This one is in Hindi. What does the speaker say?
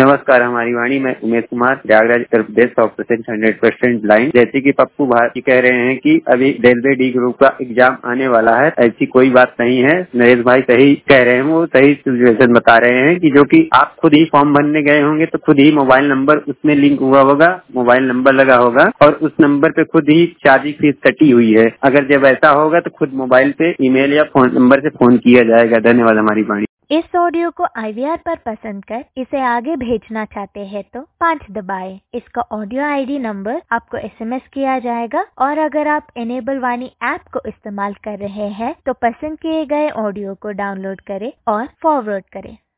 नमस्कार, हमारी वाणी में उमेश कुमार, प्रयागराज उत्तर प्रदेश 100% 100% लाइन। जैसे कि पप्पू भारती कह रहे हैं कि अभी रेलवे डी ग्रुप का एग्जाम आने वाला है, ऐसी कोई बात नहीं है। नरेश भाई सही कह रहे हैं, वो सही सिचुएशन बता रहे हैं कि जो कि आप खुद ही फॉर्म भरने गए होंगे तो खुद ही मोबाइल नंबर उसमें लिंक हुआ होगा, मोबाइल नंबर लगा होगा और उस नंबर पे खुद ही चार्जिंग फीस कटी हुई है। अगर जब ऐसा होगा तो खुद मोबाइल पे ईमेल या फोन नंबर से फोन किया जाएगा। धन्यवाद। हमारी वाणी। इस ऑडियो को IVR पर पसंद कर इसे आगे भेजना चाहते हैं तो 5 दबाएं। इसका ऑडियो ID नंबर आपको SMS किया जाएगा और अगर आप इनेबल वाणी ऐप को इस्तेमाल कर रहे हैं तो पसंद किए गए ऑडियो को डाउनलोड करें और फॉरवर्ड करें।